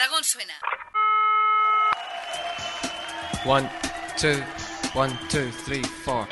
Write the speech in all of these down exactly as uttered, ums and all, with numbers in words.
Aragón suena. One, two, one, two, three, four.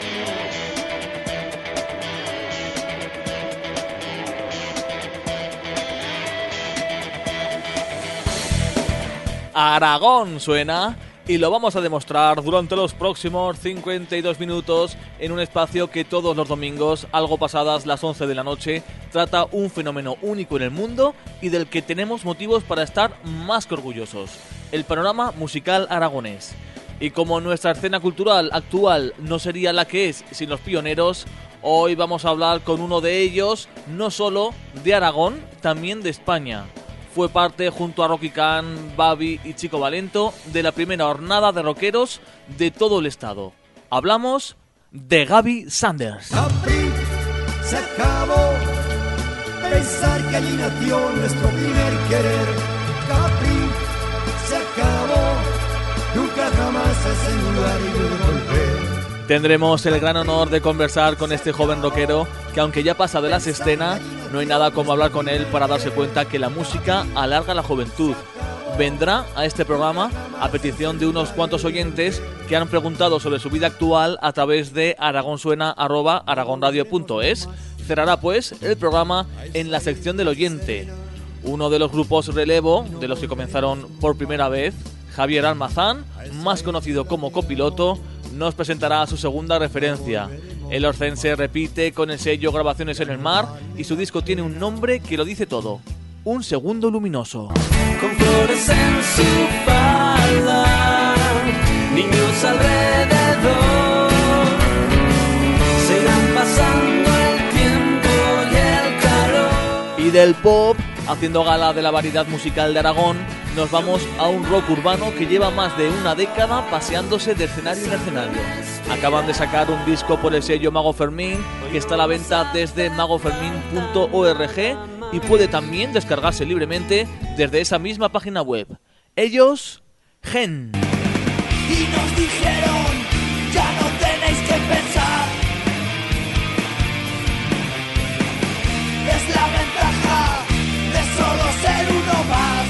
Aragón suena y lo vamos a demostrar durante los próximos cincuenta y dos minutos en un espacio que todos los domingos, algo pasadas las once de la noche, trata un fenómeno único en el mundo y del que tenemos motivos para estar más que orgullosos: el panorama musical aragonés. Y como nuestra escena cultural actual no sería la que es sin los pioneros, hoy vamos a hablar con uno de ellos, no solo de Aragón, también de España. Fue parte, junto a Rocky Can, Babi y Chico Valento, de la primera hornada de rockeros de todo el estado. Hablamos de Gaby Sanders. Capri, se acabó pensar que allí nació nuestro primer querer. Capri, se acabó, nunca jamás ese lugar y de volver. Tendremos el gran honor de conversar con este joven rockero que, aunque ya pasa de la sestena, no hay nada como hablar con él para darse cuenta que la música alarga la juventud. Vendrá a este programa a petición de unos cuantos oyentes que han preguntado sobre su vida actual a través de aragonsuena arroba aragonradio punto es. Cerrará pues el programa en la sección del oyente. Uno de los grupos relevo, de los que comenzaron por primera vez, Javier Almazán, más conocido como Copiloto, nos presentará su segunda referencia. El orcense repite con el sello Grabaciones en el Mar y su disco tiene un nombre que lo dice todo: Un Segundo Luminoso. Con flores en su falda, niños alrededor, se irán pasando el tiempo y el calor. Y del pop, haciendo gala de la variedad musical de Aragón, nos vamos a un rock urbano que lleva más de una década paseándose de escenario en escenario. Acaban de sacar un disco por el sello Mago Fermín, que está a la venta desde mago fermín punto org y puede también descargarse libremente desde esa misma página web. Ellos, Gen. Y nos dijeron, ya no tenéis que pensar. Es la ventaja de solo ser uno más.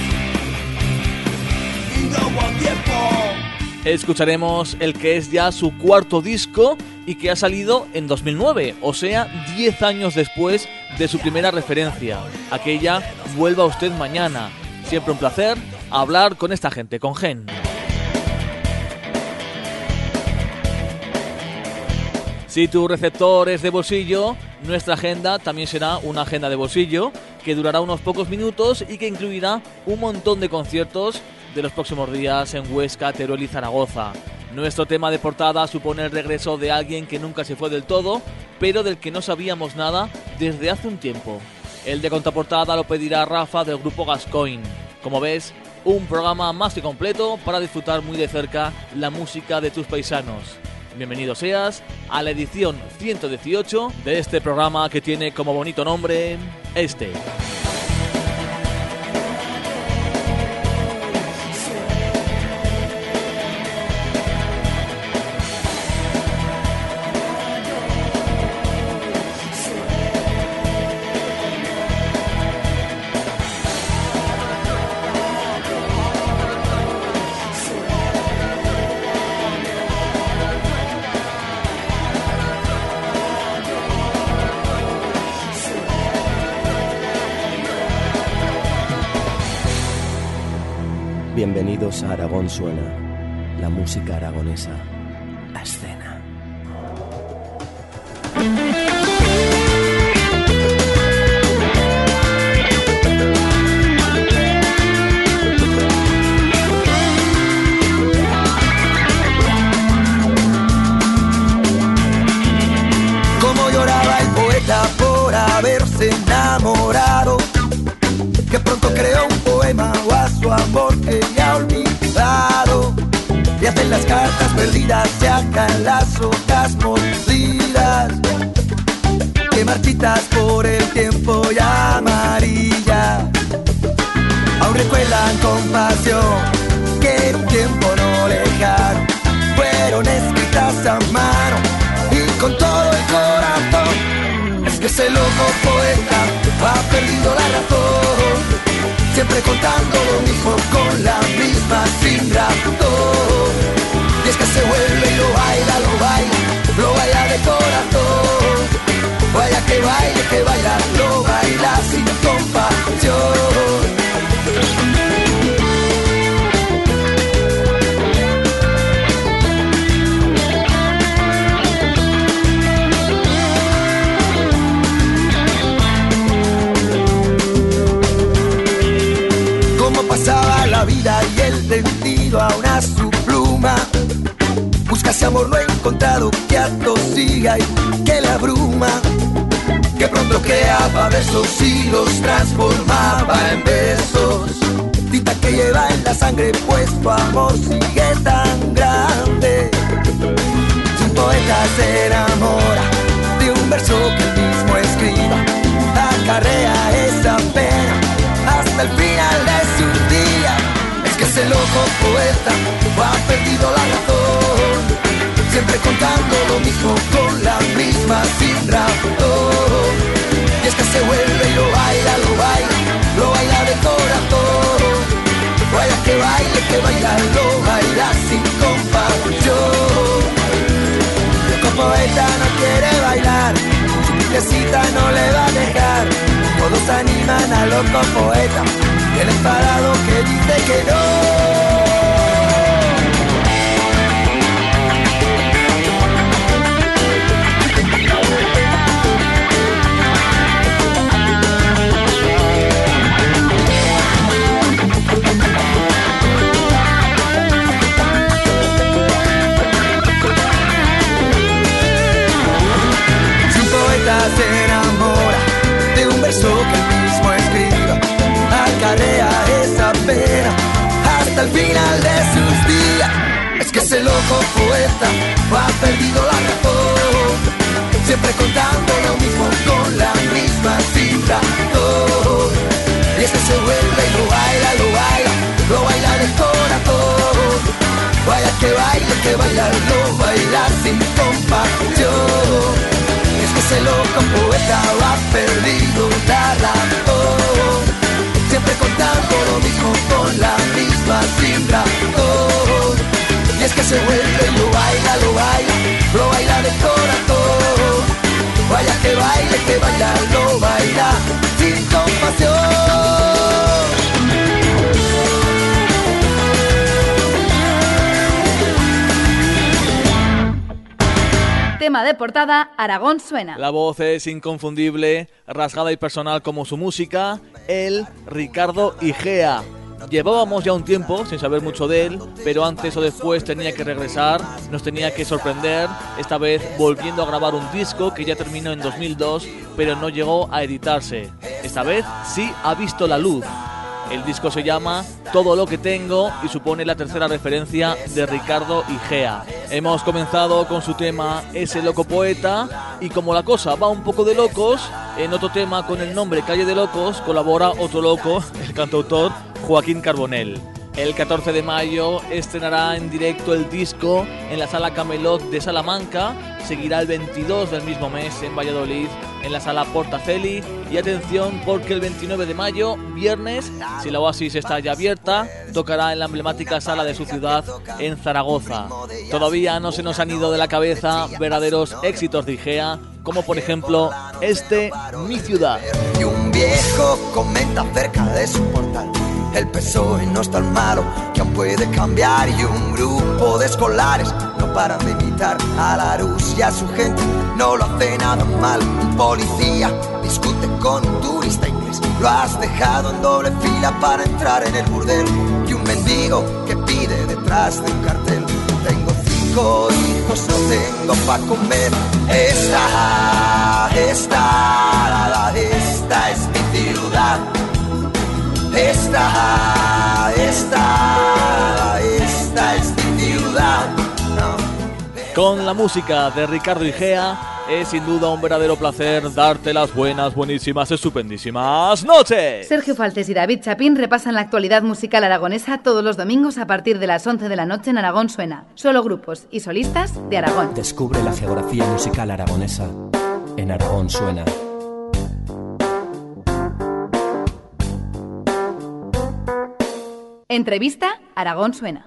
Y no hubo tiempo. Escucharemos el que es ya su cuarto disco y que ha salido en dos mil nueve, o sea, diez años después de su primera referencia, aquella Vuelva Usted Mañana. Siempre un placer hablar con esta gente, con Gen. Si tu receptor es de bolsillo, nuestra agenda también será una agenda de bolsillo que durará unos pocos minutos y que incluirá un montón de conciertos de los próximos días en Huesca, Teruel y Zaragoza. Nuestro tema de portada supone el regreso de alguien que nunca se fue del todo, pero del que no sabíamos nada desde hace un tiempo. El de contraportada lo pedirá Rafa del grupo Gascoigne. Como ves, un programa más que completo para disfrutar muy de cerca la música de tus paisanos. Bienvenido seas a la edición ciento dieciocho de este programa que tiene como bonito nombre este. Bienvenidos a Aragón Suena, la música aragonesa a escena. Como lloraba el poeta por haberse enamorado, que pronto creó un poema o a su amor que ya ha olvidado. Y hacen las cartas perdidas, se sacan las hojas mordidas, que marchitas por el tiempo y amarillas. Aún recuerdan con pasión que en un tiempo no lejano fueron escritas a mano y con todo el corazón. Es que ese loco poeta ha perdido la razón, siempre contando lo mismo con perdido aún a su pluma. Busca ese amor no encontrado que atosiga y que la abruma, que pronto creaba versos y los transformaba en besos. Tinta que lleva en la sangre, pues tu amor sigue tan grande. Si un poeta se enamora de un verso que él mismo escriba, acarrea esa pena hasta el final de su día. Es que ese loco poeta ha perdido la razón, siempre contando lo mismo con la misma sin razón. Y es que se vuelve y lo baila, lo baila, lo baila de corazón. Vaya que baile, que baila, lo baila sin compasión. Loco poeta no quiere bailar, su piquecita no le va a dejar. Todos animan al loco poeta, y el enfadado que dice que no. Se enamora de un verso que él mismo escriba, acarrea esa pena hasta el final de sus días. Es que ese loco poeta ha perdido la razón, siempre contando lo mismo con la misma sin razón. Y es que se vuelve y lo baila, lo baila, lo baila de corazón. Vaya que baile, que baila, lo baila sin compasión. Es que ese loco poeta ha perdido la razón, siempre contando lo mismo con la misma sin razón. Y es que se vuelve y lo baila, lo baila, lo baila de corazón. Vaya que baile, que baila, lo baila sin compasión. Tema de portada, Aragón suena. La voz es inconfundible, rasgada y personal como su música, el Ricardo Igea. Llevábamos ya un tiempo sin saber mucho de él, pero antes o después tenía que regresar, nos tenía que sorprender, esta vez volviendo a grabar un disco que ya terminó en dos mil dos, pero no llegó a editarse. Esta vez sí ha visto la luz. El disco se llama Todo lo que tengo y supone la tercera referencia de Ricardo Igea. Hemos comenzado con su tema Ese loco poeta, y como la cosa va un poco de locos, en otro tema con el nombre Calle de Locos colabora otro loco, el cantautor Joaquín Carbonell. El catorce de mayo estrenará en directo el disco en la Sala Camelot de Salamanca, seguirá el veintidós del mismo mes en Valladolid en la Sala Portaceli, y atención porque el veintinueve de mayo, viernes, si la Oasis está ya abierta, tocará en la emblemática sala de su ciudad en Zaragoza. Todavía no se nos han ido de la cabeza verdaderos éxitos de Igea, como por ejemplo este Mi Ciudad. Y un viejo comenta acerca de su portal: el P S O E no es tan malo, que aún puede cambiar. Y un grupo de escolares no paran de imitar a Larus y a su gente, no lo hace nada mal. Un policía discute con un turista inglés, lo has dejado en doble fila para entrar en el burdel. Y un mendigo que pide detrás de un cartel: tengo cinco hijos, no tengo pa' comer. Esta, esta, esta es mi ciudad. Esta, esta, esta es mi ciudad. No. Con la música de Ricardo Igea es sin duda un verdadero placer darte las buenas, buenísimas, estupendísimas noches. Sergio Faltes y David Chapín repasan la actualidad musical aragonesa todos los domingos a partir de las once de la noche en Aragón Suena. Solo grupos y solistas de Aragón. Descubre la geografía musical aragonesa en Aragón Suena. Entrevista, Aragón Suena.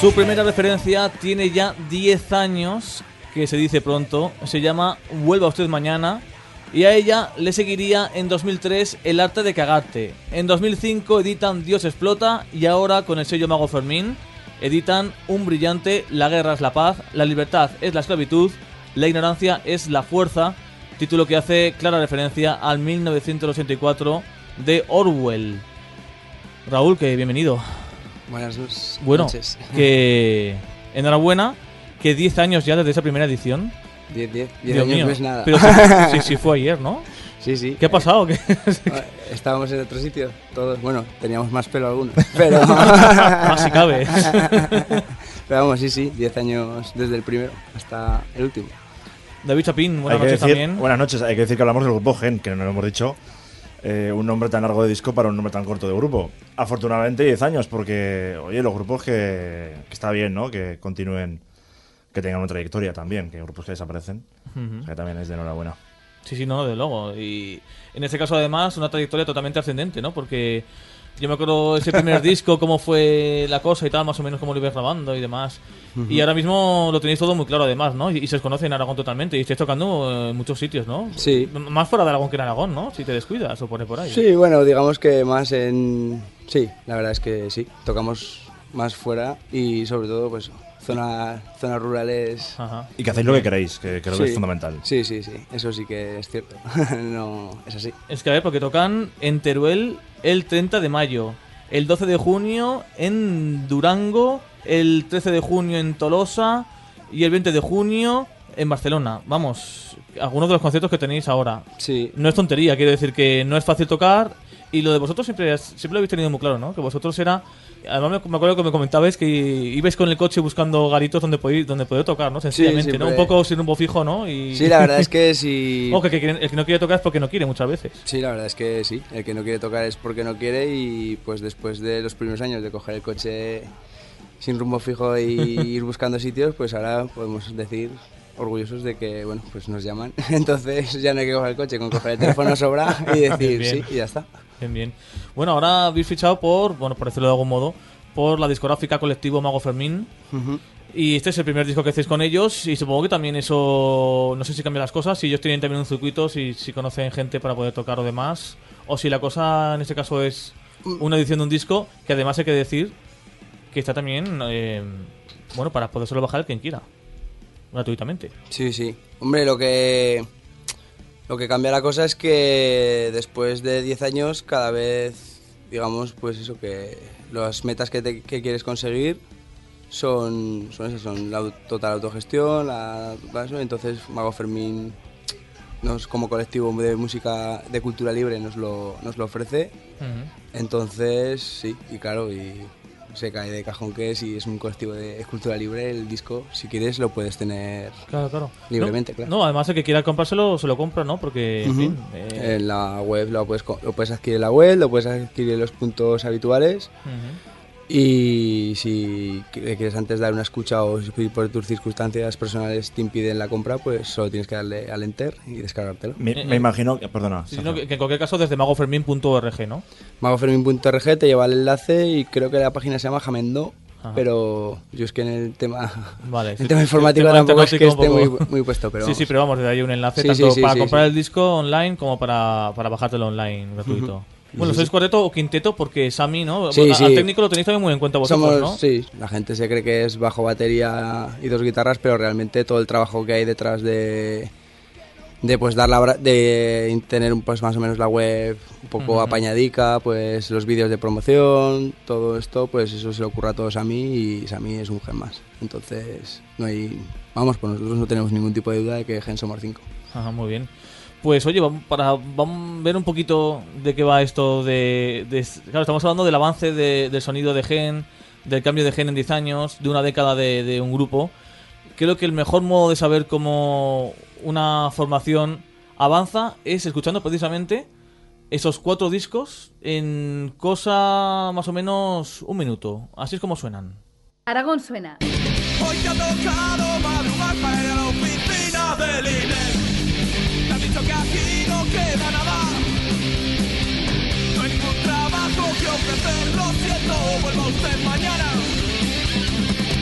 Su primera referencia tiene ya diez años, que se dice pronto, se llama Vuelva usted mañana, y a ella le seguiría en dos mil tres El arte de cagarte. En dos mil cinco editan Dios explota, y ahora con el sello Mago Fermín editan un brillante La guerra es la paz, la libertad es la esclavitud, la ignorancia es la fuerza, título que hace clara referencia al mil novecientos ochenta y cuatro de Orwell. Raúl, que bienvenido. Buenas noches. Bueno, que enhorabuena, que diez años ya desde esa primera edición. diez, diez, diez Dios años mío. no es nada. Pero sí, sí, sí fue ayer, ¿no? Sí, sí. ¿Qué ha pasado? ¿Qué? Estábamos en otro sitio, todos. Bueno, teníamos más pelo algunos, pero... Más si cabe. Pero vamos, sí, sí, diez años desde el primero hasta el último. David Chapín, buenas Hay que noches decir- también. Buenas noches, hay que decir que hablamos del grupo Gen, que no lo hemos dicho. Eh, un nombre tan largo de disco para un nombre tan corto de grupo. Afortunadamente diez años, porque, oye, los grupos que, que está bien, ¿no? Que continúen, que tengan una trayectoria también, que grupos que desaparecen. Ujú. O sea, que también es de enhorabuena. Sí, sí, no, de luego. Y en este caso, además, una trayectoria totalmente ascendente, ¿no? Porque yo me acuerdo ese primer disco, cómo fue la cosa y tal, más o menos cómo lo ibas grabando y demás. Y ahora mismo lo tenéis todo muy claro, además, ¿no? Y, y se os conoce en Aragón totalmente. Y estáis tocando en muchos sitios, ¿no? Sí. M- Más fuera de Aragón que en Aragón, ¿no? Si te descuidas o pone por ahí. Sí, bueno, digamos que más en... Sí, la verdad es que sí, tocamos más fuera y sobre todo, pues, zona, zonas rurales... Ajá. Y que hacéis lo que queréis, que creo que Sí. es fundamental. Sí, sí, sí, eso sí que es cierto. No, es así. Es que a ver, porque tocan en Teruel el treinta de mayo, el doce de junio en Durango, el trece de junio en Tolosa y el veinte de junio en Barcelona. Vamos, algunos de los conciertos que tenéis ahora. Sí, No es tontería, quiero decir que no es fácil tocar. Y lo de vosotros siempre, es- siempre lo habéis tenido muy claro, ¿no? Que vosotros era... Además me, me acuerdo que me comentabais que ibais con el coche buscando garitos donde poder, donde poder tocar, ¿no? Sencillamente, ¿no? Un siempre. poco sin rumbo fijo, ¿no? Y... sí, la verdad es que sí... O que, que el que no quiere tocar es porque no quiere muchas veces. Sí, la verdad es que sí. El que no quiere tocar es porque no quiere y pues después de los primeros años de coger el coche sin rumbo fijo y ir buscando sitios, pues ahora podemos decir orgullosos de que, bueno, pues nos llaman. Entonces ya no hay que coger el coche, con coger el teléfono sobra y decir Bien. sí y ya está. Bien, bien. Bueno, ahora habéis fichado por, bueno, por decirlo de algún modo, por la discográfica Colectivo Mago Fermín. Ujú. Y este es el primer disco que hacéis con ellos. Y supongo que también eso, no sé si cambia las cosas, si ellos tienen también un circuito, si, si conocen gente para poder tocar o demás. O si la cosa en este caso es una edición de un disco, que además hay que decir que está también, eh, bueno, para podérselo bajar quien quiera, gratuitamente. Sí, sí. Hombre, lo que lo que cambia la cosa es que después de diez años cada vez, digamos, pues eso, que las metas que, te- que quieres conseguir son, son esas, son la au- total autogestión, la, eso. Entonces Mago Fermín nos, como colectivo de música de cultura libre nos lo, nos lo ofrece. Ujú. Entonces, sí, y claro, y se cae de cajón que si es un colectivo de cultura libre, el disco, si quieres, lo puedes tener Claro, claro. libremente, no, claro. No, además el que quiera comprárselo se lo compra, ¿no? Porque, en Ujú. fin... eh, En la web lo puedes, co- lo puedes adquirir en la web, lo puedes adquirir en los puntos habituales ujú. y si qu- quieres antes dar una escucha o si por tus circunstancias personales te impiden la compra, pues solo tienes que darle al enter y descargártelo. Me, Eh, me eh. imagino que... Perdona. Sí, Sergio. no, que, que en cualquier caso desde magofermin punto org, ¿no? magofermin punto org te lleva el enlace y creo que la página se llama Jamendo, Ajá. pero yo es que en el tema, Vale. el tema informático tema tampoco es que esté tecnológico muy, un poco- muy puesto, pero sí, sí, vamos. pero vamos, desde ahí un enlace Sí, tanto sí, sí, para sí, comprar sí. el disco online como para, para bajártelo online gratuito. Ujú. Bueno, Sí, ¿sois sí. cuarteto o quinteto? Porque Sammy, ¿no? Sí, Bueno, sí. Al técnico lo tenéis también muy en cuenta vosotros, Somos, ¿no? sí, la gente se cree que es bajo, batería y dos guitarras, pero realmente todo el trabajo que hay detrás de, de pues dar la bra- de tener un, pues más o menos la web un poco Ujú. apañadica, pues los vídeos de promoción, todo esto, pues eso se le ocurre a todos a mí y a mí es un gen más. Entonces, no hay, vamos, pues nosotros no tenemos ningún tipo de duda de que gen somos cinco. Ajá, muy bien. Pues oye, vamos, para, vamos a ver un poquito de qué va esto de... de- claro, estamos hablando del avance de- del sonido de Gen, del cambio de Gen en diez años, de una década de, de un grupo. Creo que el mejor modo de saber cómo una formación avanza es escuchando precisamente esos cuatro discos en cosa más o menos un minuto. Así es como suenan. Aragón suena. Hoy te ha tocado madrugar para ir a la oficina del I N E. Te han dicho que aquí no queda nada. No hay ningún trabajo que ofrecer. Lo siento, vuelva usted mañana.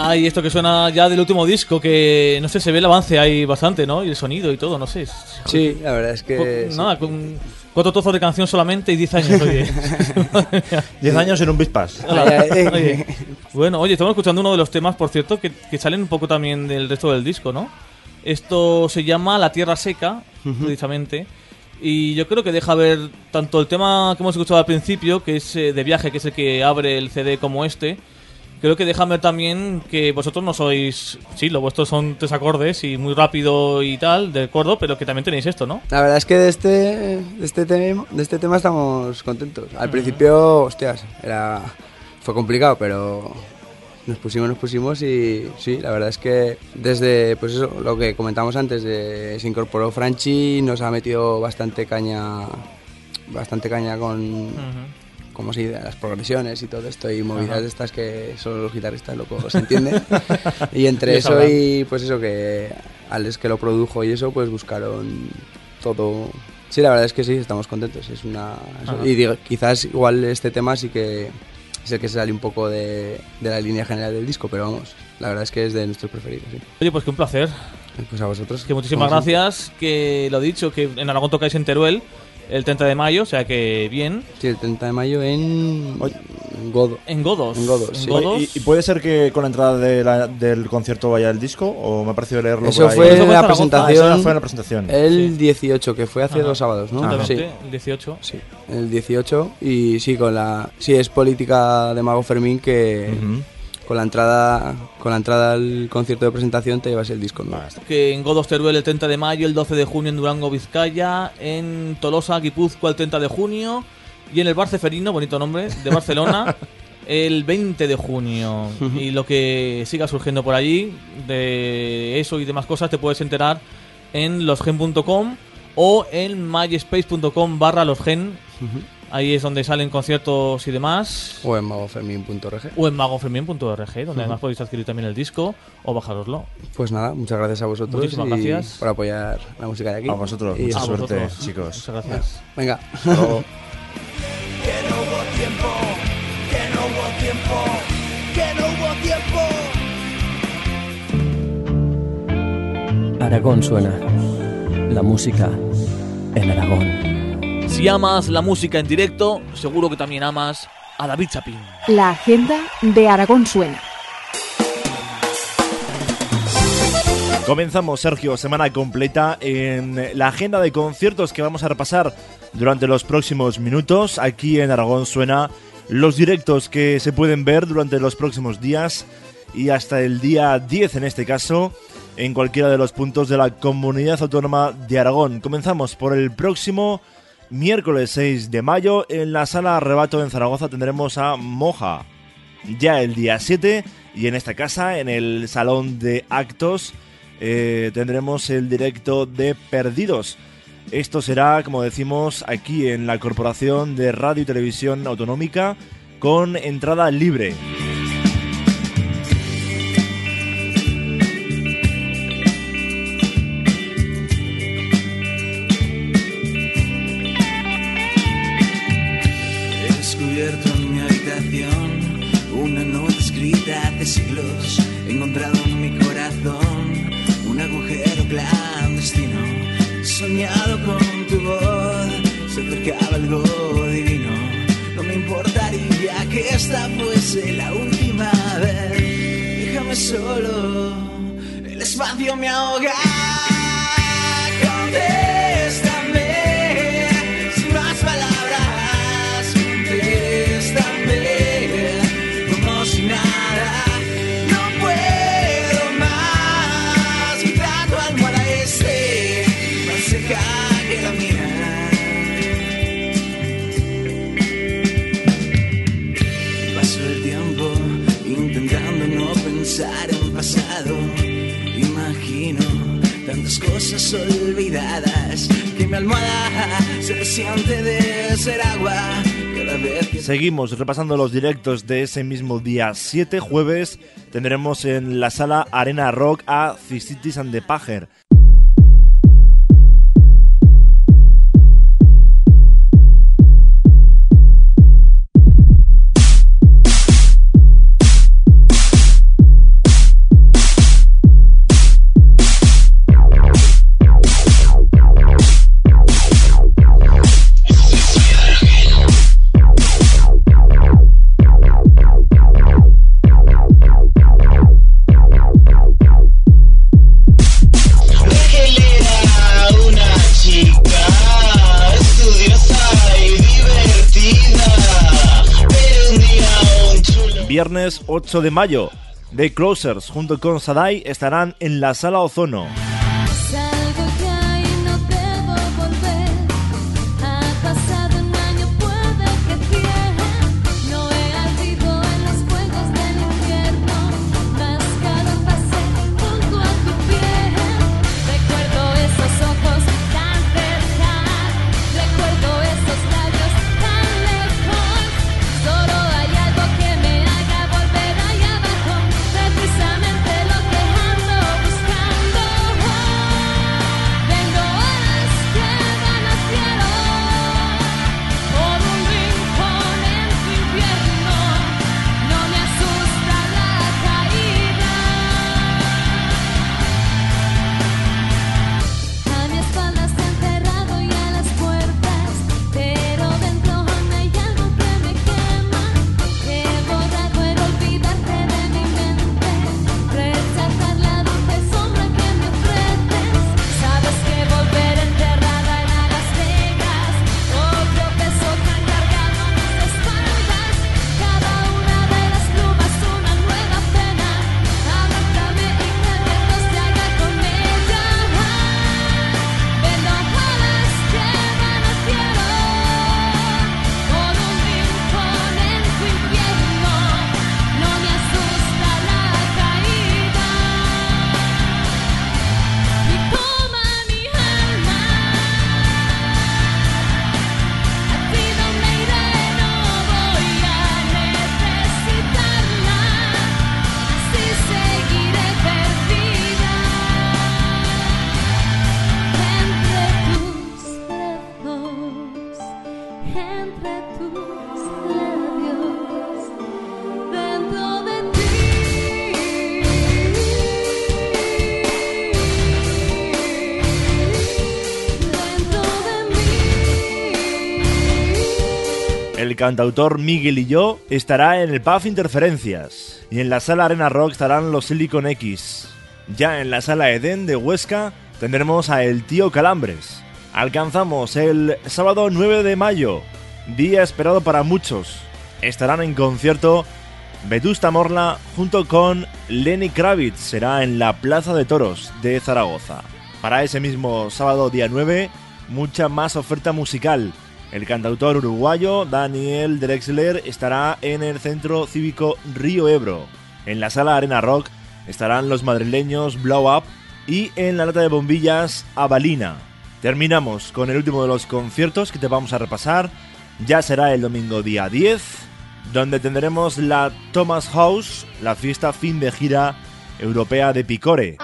Ay, esto que suena ya del último disco, que no sé, se ve el avance ahí bastante, ¿no? Y el sonido y todo, no sé. Sí, la verdad es que... Cu- sí. Nada, con cuatro trozos de canción solamente y diez años, oye. Diez años en un Bispas. Hola. Ay, ay. Oye. Bueno, oye, estamos escuchando uno de los temas, por cierto, que, que salen un poco también del resto del disco, ¿no? Esto se llama La Tierra Seca, precisamente. Y yo creo que deja ver tanto el tema que hemos escuchado al principio, que es eh, de viaje, que es el que abre el C D como este. Creo que deja ver también que vosotros no sois... Sí, lo vuestro son tres acordes y muy rápido y tal, de acuerdo, pero que también tenéis esto, ¿no? La verdad es que de este, de este, tema, de este tema estamos contentos. Al principio, hostias, era, fue complicado, pero nos pusimos, nos pusimos y sí, la verdad es que desde, pues eso, lo que comentamos antes, de, se incorporó Franchi, nos ha metido bastante caña, bastante caña con... Uh-huh. como si de las progresiones y todo esto y movidas de estas que solo los guitarristas locos se entienden. Y entre Y eso sabrán. y pues eso que Alex que lo produjo y eso pues buscaron todo. Sí, la verdad es que sí, estamos contentos. Es una eso. Ajá. Y digo, quizás igual este tema sí que es el que se sale un poco de, de la línea general del disco, pero vamos, la verdad es que es de nuestros preferidos. Sí. Oye, pues que un placer. Pues a vosotros. Que muchísimas Como siempre. gracias. Que lo dicho, que en Aragón tocáis en Teruel el treinta de mayo, o sea que bien. Sí, el treinta de mayo en Godo. En Godos. En Godos, En sí. Godos. ¿Y, y puede ser que con la entrada de la- del concierto vaya el disco? ¿O me ha parecido leerlo Eso por ahí? fue Eso fue en la Zaragoza. Ah, presentación. esa fue en la presentación. El dieciocho, que fue hace Ajá. dos sábados, ¿no? Exactamente, Sí. el dieciocho. Sí, el dieciocho y sí, con la sí es política de Mago Fermín que Ujú. con la entrada con la entrada al concierto de presentación te llevas el disco nuevo. Que en Godos Teruel el treinta de mayo, el doce de junio en Durango, Vizcaya, en Tolosa, Guipúzcoa el treinta de junio y en el Bar Ceferino, bonito nombre, de Barcelona, el veinte de junio. Y lo que siga surgiendo por allí, de eso y demás cosas, te puedes enterar en losgen punto com o en myspace punto com barra losgen. Ahí es donde salen conciertos y demás. O en magofermin punto org. O en magofermin punto org, donde además podéis adquirir también el disco o bajaroslo. Pues nada, muchas gracias a vosotros Muchísimas y gracias. por apoyar la música de aquí. A vosotros, Y mucha A suerte, vosotros. chicos. Muchas gracias. Venga. Hasta luego. Que no hubo tiempo, que no hubo tiempo, que no hubo tiempo. Aragón suena. La música en Aragón. Si amas la música en directo, seguro que también amas a David Chapín. La agenda de Aragón suena. Comenzamos, Sergio, semana completa en la agenda de conciertos que vamos a repasar durante los próximos minutos. Aquí en Aragón suena los directos que se pueden ver durante los próximos días y hasta el día diez en este caso, en cualquiera de los puntos de la Comunidad Autónoma de Aragón. Comenzamos por el próximo miércoles seis de mayo en la Sala Arrebato en Zaragoza tendremos a Moja. Ya el día siete y en esta casa, en el Salón de Actos, eh, tendremos el directo de Perdidos. Esto será, como decimos, aquí en la Corporación de Radio y Televisión Autonómica con entrada libre. He descubierto en mi habitación una nota escrita hace siglos. He encontrado en mi corazón un agujero clandestino. He soñado con tu voz, se acercaba algo divino. No me importaría que esta fuese la última vez. Déjame solo, el espacio me ahoga. Contéstame, sin más palabras. Contéstame, como si nada. No puedo más. Quita tu almohada este, más seca que la mía. Paso el tiempo intentando no pensar en pasado. Imagino tantas cosas olvidadas que mi almohada se resiente de ser agua cada vez que... Seguimos repasando los directos de ese mismo día siete, jueves. Tendremos en la Sala Arena Rock a Cistitis and the Pager. viernes ocho de mayo. The Closers junto con Sadai estarán en la Sala Ozono. El cantautor Miguel y yo estará en el pub Interferencias y en la sala Arena Rock estarán los Silicon X. Ya en la sala Edén de Huesca tendremos a El Tío Calambres. Alcanzamos el sábado nueve de mayo, día esperado para muchos. Estarán en concierto Vetusta Morla junto con Lenny Kravitz. Será en la Plaza de Toros de Zaragoza. Para ese mismo sábado día nueve, mucha más oferta musical. El cantautor uruguayo Daniel Drexler estará en el Centro Cívico Río Ebro. En la sala Arena Rock estarán los madrileños Blow Up y en la lata de bombillas Avalina. Terminamos con el último de los conciertos que te vamos a repasar. Ya será el domingo día diez, donde tendremos la Thomas House, la fiesta fin de gira europea de Picore.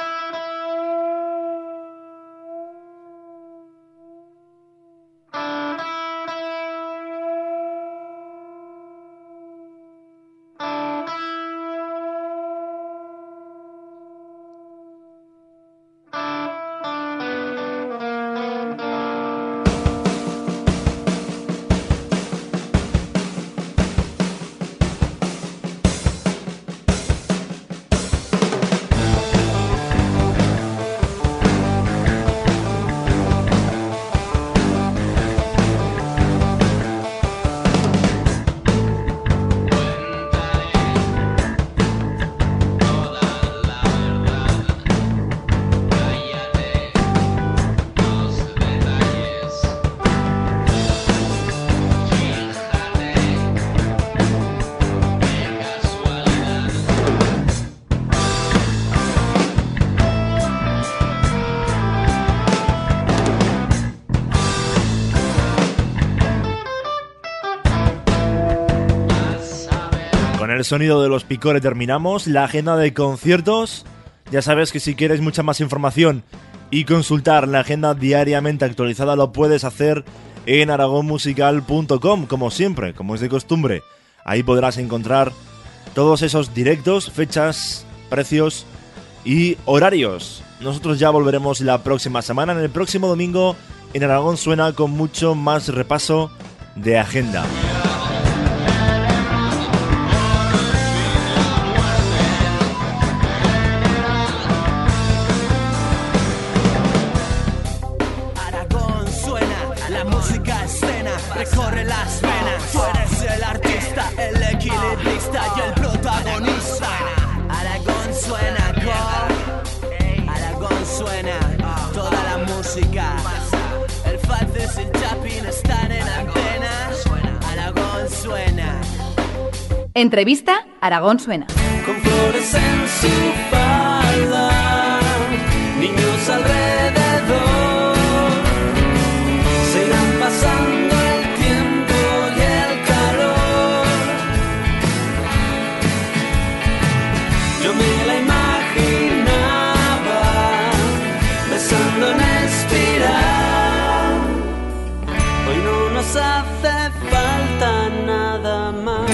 El sonido de los Picore terminamos la agenda de conciertos. Ya sabes que si quieres mucha más información y consultar la agenda diariamente actualizada, lo puedes hacer en aragón musical punto com, como siempre, como es de costumbre. Ahí podrás encontrar todos esos directos, fechas, precios y horarios. Nosotros ya volveremos la próxima semana, en el próximo domingo, en Aragón Suena, con mucho más repaso de agenda. Recorre las venas, tú eres el artista, el equilibrista y el Entrevista Aragón Suena. Con flores en su falda, niños alrededor, se irán pasando el tiempo y el calor. Yo me la imaginaba besando en espiral. Hoy no nos hace falta nada más.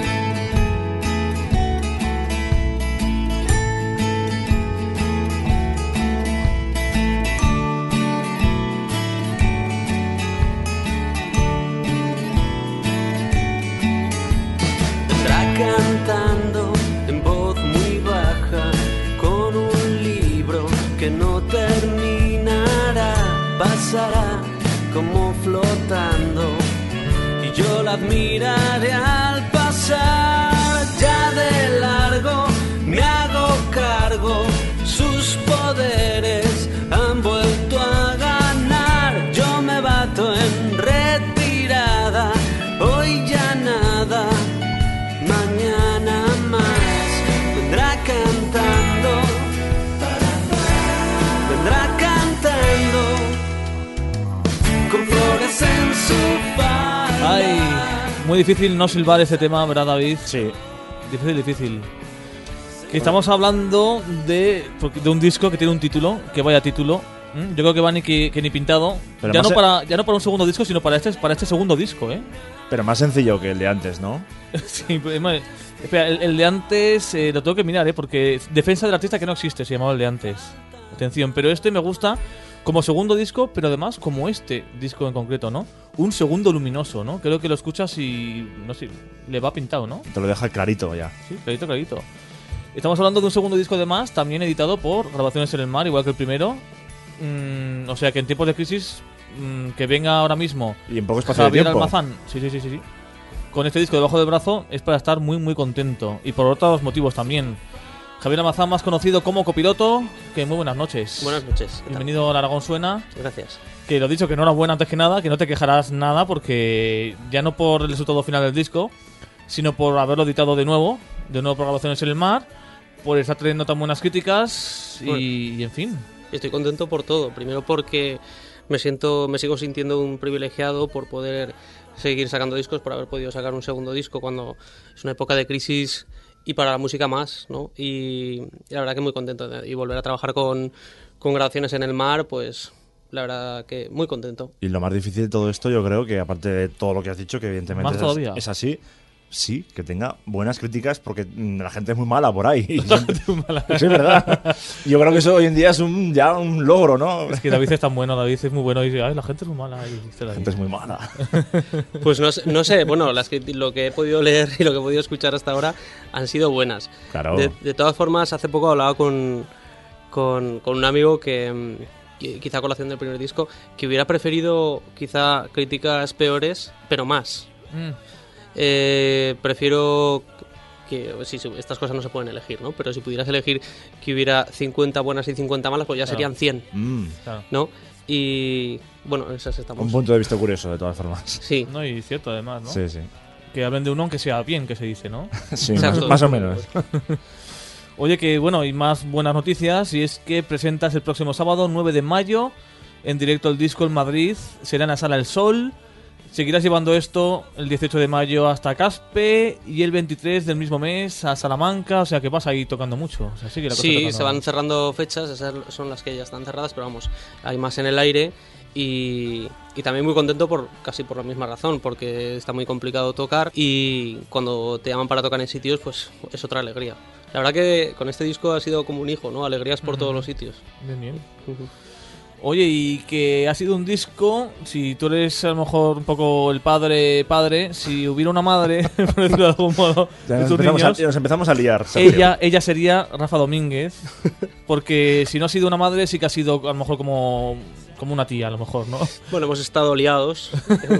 Cantando en voz muy baja con un libro que no terminará, pasará como flotando y yo la admiraré al pasar. Ya de largo me hago cargo, sus poderes han vuelto a ganar. Yo me bato en retirada, hoy ya nada, mañana más. Vendrá cantando, vendrá cantando con flores en su falda. Ay, muy difícil no silbar este tema, ¿verdad, David? Sí. Difícil, difícil. Que estamos hablando de, de un disco que tiene un título, que vaya título. ¿Mm? Yo creo que va ni que, que ni pintado. Pero Ya no, más e- para, ya no para un segundo disco, sino para este, para este segundo disco, ¿eh? Pero más sencillo que el de antes, ¿no? Sí, pues, madre- espera, el, el de antes eh, lo tengo que mirar, ¿eh? Porque Defensa del Artista que no existe, se llamaba el de antes. Atención, pero este me gusta como segundo disco, pero además como este disco en concreto, ¿no? Un segundo luminoso, ¿no? Creo que lo escuchas y, no sé, le va pintado, ¿no? Te lo deja clarito ya. Sí, clarito, clarito. Estamos hablando de un segundo disco además, también editado por Grabaciones en el Mar, igual que el primero. Mm, o sea que en tiempos de crisis, mm, que venga ahora mismo Y en poco espacio de Javier tiempo. Almazán, sí, sí, sí, sí, sí, con este disco debajo del brazo, es para estar muy, muy contento. Y por otros motivos también. Javier Almazán, más conocido como Copiloto, que muy buenas noches. Buenas noches. ¿Qué tal? Bienvenido al Aragón Suena. Gracias. Que lo dicho, que enhorabuena antes que nada, que no te quejarás nada, porque ya no por el resultado final del disco, sino por haberlo editado de nuevo, de nuevo por Grabaciones en el Mar, por estar teniendo tan buenas críticas y, Bueno. y en fin. Estoy contento por todo. Primero porque me siento, me sigo sintiendo un privilegiado por poder seguir sacando discos, por haber podido sacar un segundo disco cuando es una época de crisis y para la música más, ¿no? Y, y la verdad que muy contento de, y volver a trabajar con, con Grabaciones en el Mar, pues la verdad que muy contento. Y lo más difícil de todo esto, yo creo que aparte de todo lo que has dicho, que evidentemente Más es, todavía. es así, sí, que tenga buenas críticas, porque mm, la gente es muy mala por ahí. Y La gente es muy mala. Sí, es verdad. Yo creo que eso hoy en día es un, ya un logro, ¿no? Es que David es tan bueno, David es muy bueno y dice, ay, la gente es muy mala. Y dice La David. gente es muy mala. Pues no, sé- no sé, bueno, las que, lo que he podido leer y lo que he podido escuchar hasta ahora han sido buenas. Claro. De, de todas formas, hace poco hablaba con, con, con un amigo que, mm, qui- quizá a colación del primer disco, que hubiera preferido quizá críticas peores, pero más. Mm. Eh, prefiero que, sí, sí, estas cosas no se pueden elegir, ¿no? Pero si pudieras elegir que hubiera cincuenta buenas y cincuenta malas, pues ya Claro. serían cien, Mm, Claro. ¿no? Y bueno, en esas estamos. un punto de vista curioso, de todas formas. Sí. No, y cierto además, ¿no? Sí, sí. Que hablen de uno aunque sea bien, que se dice, ¿no? Sí, Exacto. más, más o menos. Oye, que bueno, y más buenas noticias, y es que presentas el próximo sábado, nueve de mayo, en directo el disco en Madrid, será en la Sala El Sol. Seguirás llevando esto el dieciocho de mayo hasta Caspe y el veintitrés del mismo mes a Salamanca, o sea que vas ahí tocando mucho. O sea, sigue la cosa Sí, tocando. se van cerrando fechas, esas son las que ya están cerradas, pero vamos, hay más en el aire y, y también muy contento por casi por la misma razón, porque está muy complicado tocar y cuando te llaman para tocar en sitios, pues es otra alegría. La verdad que con este disco ha sido como un hijo, ¿no? Alegrías por todos los sitios. Bien, bien. Ujú. Oye, y que ha sido un disco, si tú eres a lo mejor un poco el padre, padre, si hubiera una madre, por decirlo de algún modo, Ya de nos, tus empezamos a, niños, nos empezamos a liar. Sergio. ella, ella sería Rafa Domínguez, porque si no ha sido una madre, sí que ha sido a lo mejor como, como una tía, a lo mejor, ¿no? Bueno, hemos estado liados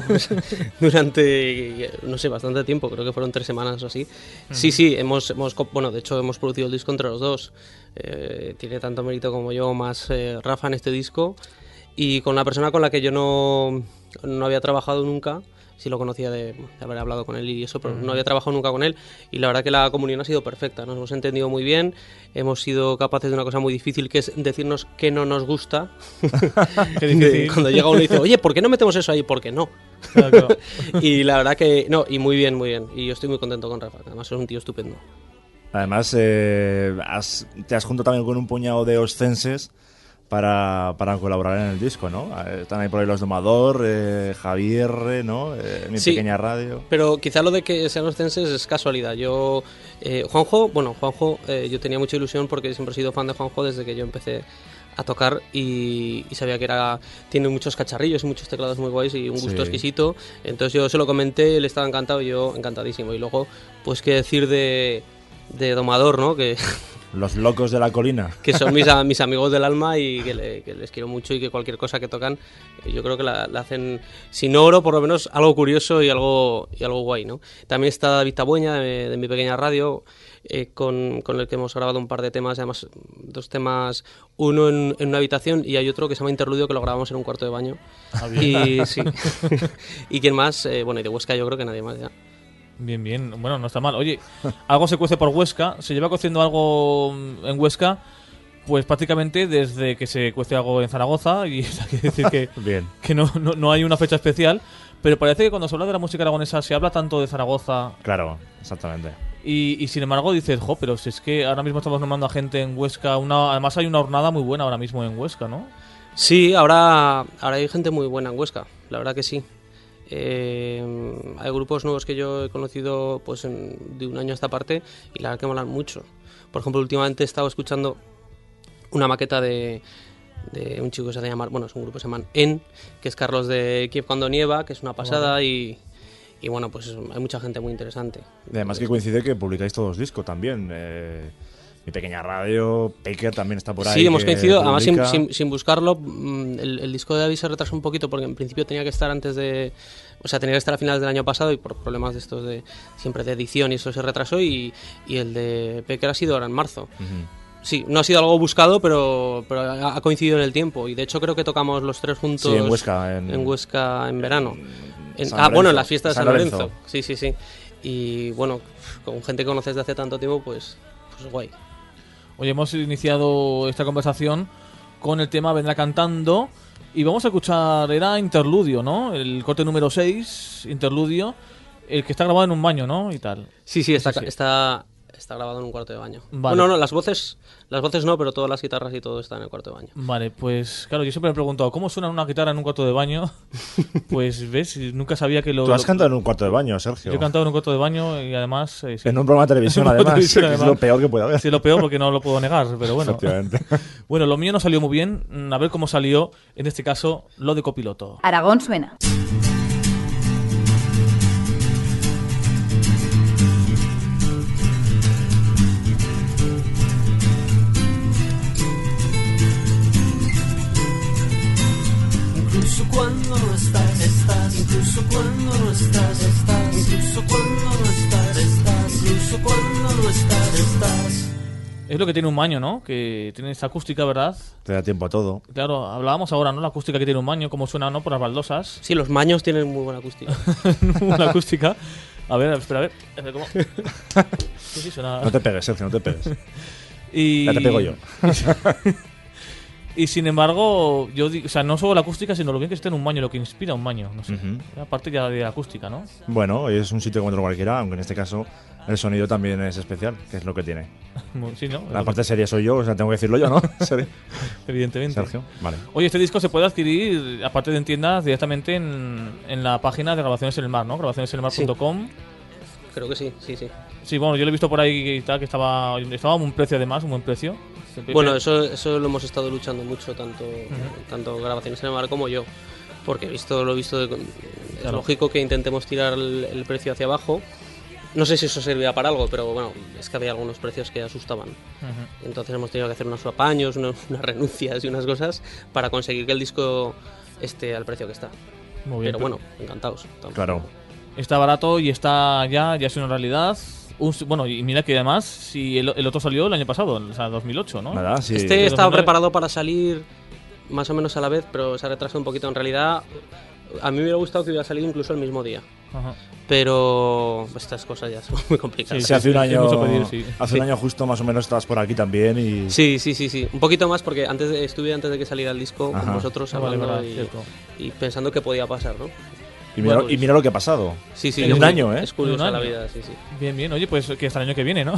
durante, no sé, bastante tiempo, creo que fueron tres semanas o así. Sí, sí, hemos, hemos, co- bueno, de hecho hemos producido el disco entre los dos. Eh, tiene tanto mérito como yo, más eh, Rafa en este disco. Y con la persona con la que yo no, no había trabajado nunca, sí lo conocía de, de haber hablado con él y eso, pero uh-huh. no había trabajado nunca con él, y la verdad que la comunión ha sido perfecta, nos hemos entendido muy bien, hemos sido capaces de una cosa muy difícil, que es decirnos que no nos gusta. Qué difícil. Cuando llega uno y dice, oye, ¿por qué no metemos eso ahí? ¿Por qué no? Claro, claro. Y la verdad que, no, y muy bien, muy bien, y yo estoy muy contento con Rafa, además es un tío estupendo. Además, eh, has, te has juntado también con un puñado de oscenses para, para colaborar en el disco, ¿no? Están ahí por ahí los Domador, eh, Javier, ¿no? Eh, Mi sí, Pequeña Radio. Pero quizá lo de que sean oscenses es casualidad. Yo, eh, Juanjo, bueno, Juanjo, eh, yo tenía mucha ilusión porque siempre he sido fan de Juanjo desde que yo empecé a tocar y, y sabía que era tiene muchos cacharrillos y muchos teclados muy guays y un gusto sí. exquisito. Entonces yo se lo comenté, él estaba encantado y yo encantadísimo. Y luego, pues qué decir de, de Domador, ¿no? Que... Los Locos de la Colina. Que son mis, a, mis amigos del alma y que, le, que les quiero mucho y que cualquier cosa que tocan, yo creo que la, la hacen, si no oro, por lo menos algo curioso y algo, y algo guay, ¿no? También está David Tabueña, de, de Mi Pequeña Radio, eh, con, con el que hemos grabado un par de temas, además dos temas, uno en, en una habitación y hay otro que se llama Interludio, que lo grabamos en un cuarto de baño. Ah, bien. Y sí. ¿Y quién más? Eh, bueno, y de Huesca yo creo que nadie más ya. Bien, bien. Bueno, no está mal. Oye, algo se cuece por Huesca. Se lleva cociendo algo en Huesca, pues prácticamente desde que se cuece algo en Zaragoza. Y o sea, quiere decir que, bien. que no, no, no hay una fecha especial. Pero parece que cuando se habla de la música aragonesa se habla tanto de Zaragoza. Claro, exactamente. Y, y sin embargo dices, jo, pero si es que ahora mismo estamos nombrando a gente en Huesca. Una, además hay una jornada muy buena ahora mismo en Huesca, ¿no? Sí, ahora, ahora hay gente muy buena en Huesca. La verdad que sí. Eh, hay grupos nuevos que yo he conocido pues en, de un año a esta parte y la verdad que molan mucho. Por ejemplo, últimamente he estado escuchando una maqueta de, de un chico que se hace llamar, bueno, es un grupo que se llama En, que es Carlos de Kiev Cuando Nieva, que es una pasada. Bueno. y, y bueno, pues hay mucha gente muy interesante. Y además que coincide que publicáis todos discos también. Eh... Mi Pequeña Radio, Peker también está por ahí. Sí, hemos coincidido, además sin, sin, sin buscarlo, el, el disco de David se retrasó un poquito porque en principio tenía que estar antes de... O sea, tenía que estar a finales del año pasado y por problemas de estos de siempre de edición y eso se retrasó y, y el de Peker ha sido ahora en marzo. Uh-huh. Sí, no ha sido algo buscado, pero, pero ha coincidido en el tiempo y de hecho creo que tocamos los tres juntos sí, en Huesca en, en, Huesca, en verano. En, en ah, bueno, en las fiestas de San, San Lorenzo. Lorenzo. Sí, sí, sí. Y bueno, con gente que conoces de hace tanto tiempo, pues, pues guay. Hoy hemos iniciado esta conversación con el tema Vendrá Cantando y vamos a escuchar, era Interludio, ¿no? El corte número seis, Interludio, el que está grabado en un baño, ¿no? Y tal. Sí, sí, está, sí, sí. está, está grabado en un cuarto de baño. Vale. Bueno, no, las voces, las voces no, pero todas las guitarras y todo está en el cuarto de baño. Vale, pues claro, yo siempre me he preguntado, ¿cómo suena una guitarra en un cuarto de baño? Pues ves, nunca sabía que lo... Tú has lo, cantado en un cuarto de baño, Sergio. Yo he cantado en un cuarto de baño y además... Eh, sí. En un programa de televisión, además, televisión, además. Es lo peor que puede haber. Sí, es lo peor porque no lo puedo negar, pero bueno. Efectivamente. Bueno, lo mío no salió muy bien, a ver cómo salió, en este caso, lo de copiloto. Aragón suena. Incluso cuando no estás, estás. Incluso cuando no estás, estás. Incluso cuando no estás, estás. Incluso cuando no estás, estás. Es lo que tiene un baño, ¿no? Que tiene esta acústica, ¿verdad? Te da tiempo a todo. Claro, hablábamos ahora, ¿no? La acústica que tiene un baño, cómo suena, ¿no? Por las baldosas. Sí, los baños tienen muy buena acústica. Muy buena acústica. A ver, espera, a ver. A ver ¿cómo? Sí, sí, suena... No te pegues, Sergio, no te pegues. Y... Ya te pego yo. Y sin embargo, yo digo, o sea, no solo la acústica, sino lo bien que esté en un baño, lo que inspira un baño, no sé. Uh-huh. Aparte ya de la acústica, ¿no? Bueno, es un sitio como otro cualquiera, aunque en este caso el sonido también es especial, que es lo que tiene. Sí, ¿no? La parte seria soy yo, o sea, tengo que decirlo yo, ¿no? Evidentemente. Sergio, vale. Oye, este disco se puede adquirir, aparte de en tiendas, directamente en, en la página de Grabaciones en el Mar, ¿no? grabaciones en el mar punto com. Sí. Creo que sí, sí, sí. Sí, bueno, yo lo he visto por ahí y tal, que estaba, estaba a un precio además, un buen precio. Bueno, eso, eso lo hemos estado luchando mucho, tanto, uh-huh. tanto Grabaciones en el Mar como yo, porque he visto, lo he visto, de, claro. Es lógico que intentemos tirar el, el precio hacia abajo. No sé si eso servía para algo, pero bueno, es que había algunos precios que asustaban. Uh-huh. Entonces hemos tenido que hacer unos apaños, unos, unas renuncias y unas cosas para conseguir que el disco esté al precio que está. Muy bien, pero bueno, encantados. Claro. Está barato y está ya, ya es una realidad. Un, bueno, y mira que además, si el, el otro salió el año pasado, o sea, dos mil ocho, ¿no? ¿Verdad? Sí. Este estaba preparado para salir más o menos a la vez, pero se ha retrasado un poquito. En realidad, A mí me hubiera gustado que hubiera salido incluso el mismo día. Ajá. Pero estas cosas ya son muy complicadas. Sí, sí, hace un año, mucho pedir, sí. hace Sí. un año justo más o menos estabas por aquí también y... Sí, sí, sí, sí. Un poquito más porque antes de- estuve antes de que saliera el disco Ajá. con vosotros Ah, vale, hablando verdad, y, cierto. y pensando qué podía pasar, ¿no? Y mira, Bueno, y mira lo que ha pasado. Sí, sí. En es un muy- año, ¿eh? Es curiosa En un la año. vida, sí, sí. Bien, bien. Oye, pues que hasta el año que viene, ¿no?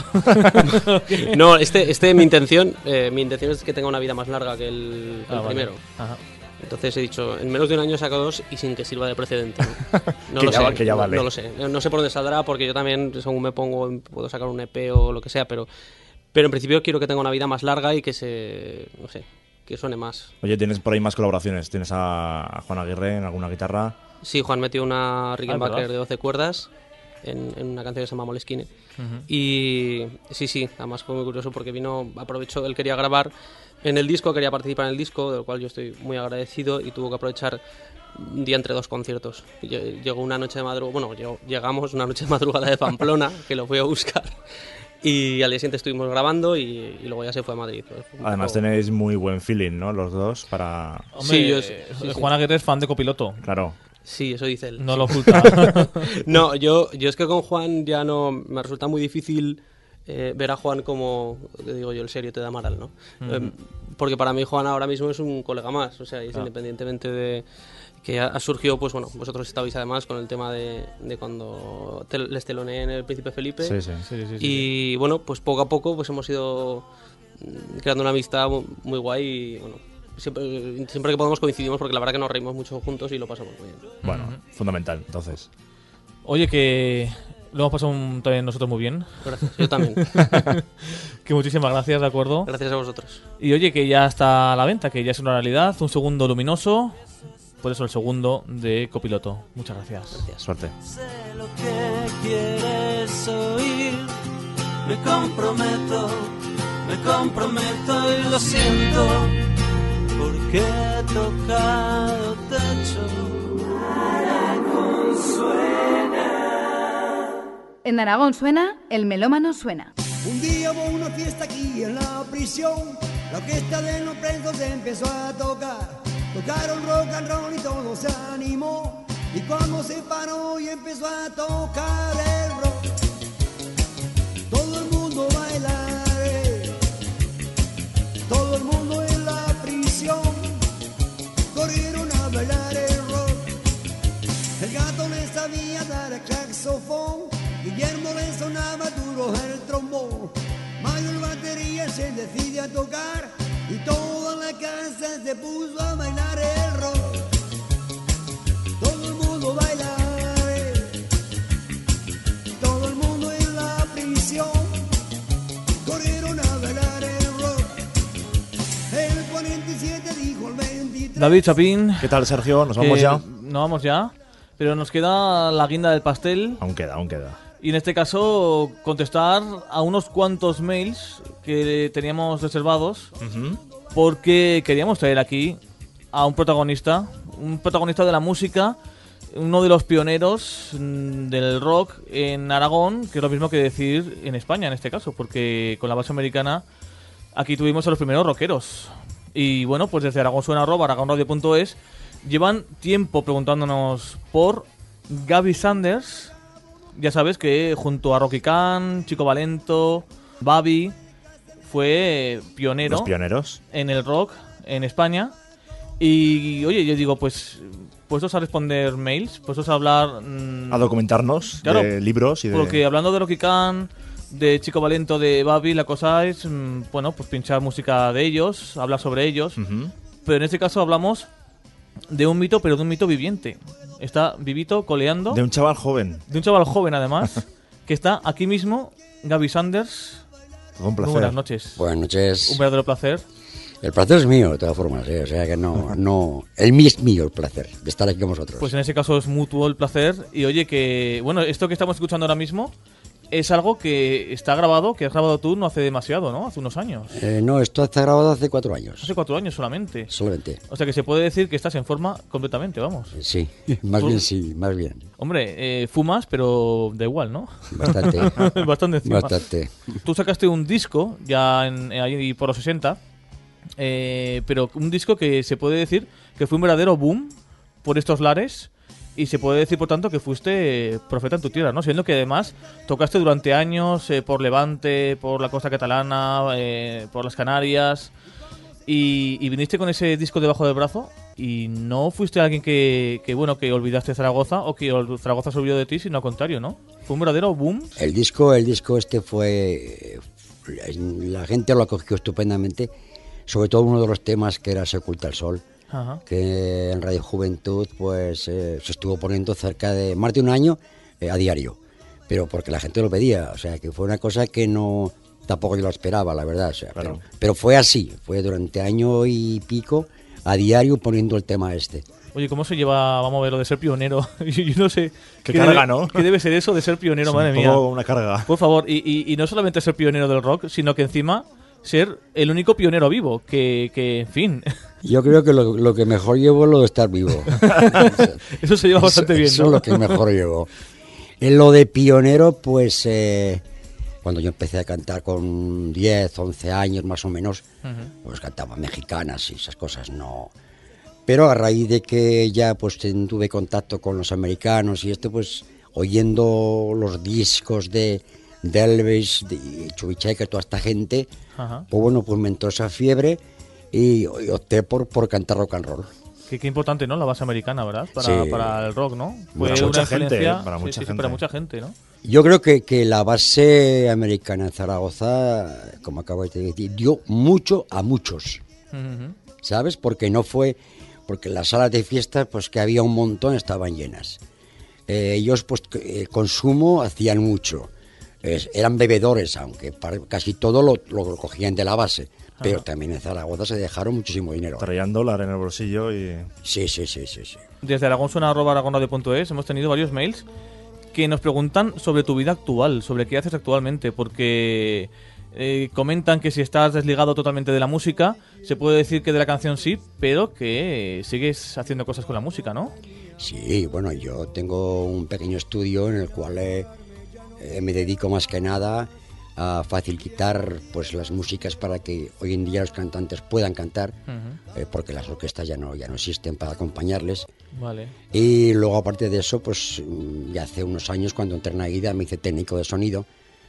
No, este, este mi intención, eh, mi intención es que tenga una vida más larga que el, que Ah, el vale. primero. Ajá. Entonces he dicho, en menos de un año saco dos y sin que sirva de precedente. No Que lo ya sé, va- que ya no- vale. no lo sé. No sé por dónde saldrá porque yo también, según me pongo, puedo sacar un E P o lo que sea, pero, pero en principio quiero que tenga una vida más larga y que se, no sé, que suene más. Oye, tienes por ahí más colaboraciones. Tienes a, a Juan Aguirre en alguna guitarra. Sí, Juan metió una Ah, Rickenbacker ¿verdad? de doce cuerdas en, en una canción que se llama Moleskine. Ujú. Y sí, sí, además fue muy curioso porque vino, aprovechó, él quería grabar en el disco, quería participar en el disco, del cual yo estoy muy agradecido y tuvo que aprovechar un día entre dos conciertos. Lle- Llegó una noche de madrugada, bueno, llegó- llegamos una noche de madrugada de Pamplona, que lo fui a buscar, y al día siguiente estuvimos grabando y, y luego ya se fue a Madrid. Fue un Además poco- tenéis muy buen feeling, ¿no? Los dos para... Hombre, Sí, yo- eh, sí, sí. Juan Aguirre es fan de Copiloto. Claro. Sí, eso dice él. No sí. lo oculta. No, yo, yo es que con Juan ya no... Me resulta muy difícil eh, ver a Juan como, te digo yo, el serio te da Amaral, ¿no? Eh, porque para mí Juan ahora mismo es un colega más, o sea, es Ah. independientemente de que ha, ha surgido, pues bueno, vosotros estabais además con el tema de, de cuando te, les teloneé en el Príncipe Felipe. Sí, sí. Sí, sí, sí, sí. Y bueno, pues poco a poco pues hemos ido mm, creando una amistad mu- muy guay y bueno, siempre, siempre que podemos coincidimos porque la verdad que nos reímos mucho juntos y lo pasamos muy bien. Bueno, fundamental, entonces. Oye, que lo hemos pasado un- también nosotros muy bien. Gracias, yo también. Que muchísimas gracias, ¿de acuerdo? Gracias a vosotros. Y oye, que ya está a la venta, que ya es una realidad. Un segundo luminoso. Por eso el segundo de Copiloto. Muchas gracias. Suerte. Sé lo que quieres oír. Me comprometo, me comprometo y lo siento. Porque he tocado techo. Aragón suena. En Aragón suena, el melómano suena. Un día hubo una fiesta aquí en la prisión. La orquesta de los presos empezó a tocar. Tocaron rock and roll y todo se animó. Y cuando se paró y empezó a tocar el rock, todo el mundo bailar, eh. Todo el mundo en la prisión corrieron a bailar el rock. El gato le sabía dar el saxofón, Guillermo le sonaba duro el trombón, Mayo el batería se decide a tocar y toda la casa se puso a bailar el rock. Todo el mundo baila, eh. Todo el mundo en la prisión corrieron a bailar el rock. El cuarenta y siete dijo el veintitrés. David Chapín. ¿Qué tal, Sergio? ¿Nos vamos que ya? Nos vamos ya. Pero nos queda la guinda del pastel. Aún queda, aún queda. Y en este caso, contestar a unos cuantos mails que teníamos reservados. Ujú. Porque queríamos traer aquí a un protagonista. Un protagonista de la música. Uno de los pioneros mm, del rock en Aragón. Que es lo mismo que decir en España en este caso. Porque con la base americana aquí tuvimos a los primeros rockeros. Y bueno, pues desde Aragón Suena arroba aragonradio punto es llevan tiempo preguntándonos por Gaby Sanders. Ya sabes que junto a Rocky Khan, Chico Valento, Babi, fue pionero Los pioneros. en el rock en España. Y oye, yo digo, pues puestos a responder mails, puestos a hablar... mm, A documentarnos Claro, de libros y de... porque hablando de Rocky Khan, de Chico Valento, de Babi, la cosa es, mm, bueno, pues pinchar música de ellos, hablar sobre ellos. Ujú. Pero en este caso hablamos de un mito, pero de un mito viviente. Está vivito, coleando, De un chaval joven. de un chaval joven además, que está aquí mismo, Gaby Sanders. Todo un Muy placer. buenas noches. Buenas noches. Un verdadero placer. El placer es mío, de todas formas, ¿eh? O sea que no, no, el mí es mío el placer de estar aquí con vosotros. Pues en ese caso es mutuo el placer. Y oye, que bueno, esto que estamos escuchando ahora mismo es algo que está grabado, que has grabado tú no hace demasiado, ¿no? Hace unos años. Eh, no, esto está grabado hace cuatro años, Hace cuatro años solamente. solamente. O sea que se puede decir que estás en forma completamente, vamos. Sí, más Tú- bien sí, más bien. Hombre, eh, fumas, pero da igual, ¿no? Bastante. Bastante encima. Bastante. Tú sacaste un disco ya en, ahí por los sesenta, eh, pero un disco que se puede decir que fue un verdadero boom por estos lares y se puede decir, por tanto, que fuiste profeta en tu tierra, ¿no? Siendo que además tocaste durante años eh, por Levante, por la costa catalana, eh, por las Canarias y, y viniste con ese disco debajo del brazo y no fuiste alguien que, que, bueno, que olvidaste Zaragoza o que ol- Zaragoza se olvidó de ti, sino al contrario, ¿no? Fue un verdadero boom. El disco, el disco este fue... La gente lo acogió estupendamente, sobre todo uno de los temas que era Se oculta el sol. Ajá. Que en Radio Juventud pues eh, se estuvo poniendo cerca de más de un año eh, a diario, pero porque la gente lo pedía, o sea que fue una cosa que no tampoco yo lo esperaba, la verdad, o sea, Claro. pero, pero fue así, fue durante año y pico a diario poniendo el tema este. Oye, ¿cómo se lleva, vamos a ver, lo de ser pionero? yo, yo no sé. Qué carga, debe, ¿no? ¿Qué debe ser eso de ser pionero, Es madre un mía? poco una carga. Por favor, y, y, y no solamente ser pionero del rock, sino que encima ser el único pionero vivo, que, que en fin... Yo creo que lo, lo que mejor llevo es lo de estar vivo. Eso se lleva bastante eso, bien, Eso ¿no? es lo que mejor llevo. En lo de pionero, pues eh, cuando yo empecé a cantar con diez, once años más o menos, Ujú. pues cantaba mexicanas y esas cosas, no. Pero a raíz de que ya pues ten- tuve contacto con los americanos y esto, pues oyendo los discos de, de Elvis, de Chubicheca, toda esta gente, Ajá. pues bueno, pues me entró esa fiebre y, y opté por, por cantar rock and roll. Qué, qué importante, ¿no? La base americana, ¿verdad? Para, Sí. para el rock, ¿no? Para una mucha gente, influencia- ¿eh? Para sí, mucha sí, sí, gente. para mucha gente, ¿no? Yo creo que, que la base americana en Zaragoza, como acabo de decir, dio mucho a muchos, Ujú. ¿sabes? Porque no fue, porque las salas de fiestas, pues que había un montón, estaban llenas. Eh, ellos, pues, que, eh, consumo hacían mucho. Es- eran bebedores, aunque para- casi todo lo, lo cogían de la base. Pero Ajá. también en Zaragoza se dejaron muchísimo dinero. Traían dólar en el bolsillo y... Sí, sí, sí, sí, sí. Desde aragonsuena.aragonradio.es hemos tenido varios mails que nos preguntan sobre tu vida actual, sobre qué haces actualmente, porque eh, comentan que si estás desligado totalmente de la música, se puede decir que de la canción sí, pero que sigues haciendo cosas con la música, ¿no? Sí, bueno, yo tengo un pequeño estudio en el cual eh, eh, me dedico más que nada a facilitar pues las músicas para que hoy en día los cantantes puedan cantar, Ujú. eh, porque las orquestas ya no, ya no existen para acompañarles. Vale. Y luego, aparte de eso, pues mm, ya hace unos años, cuando entré en Aguida, me hice técnico de sonido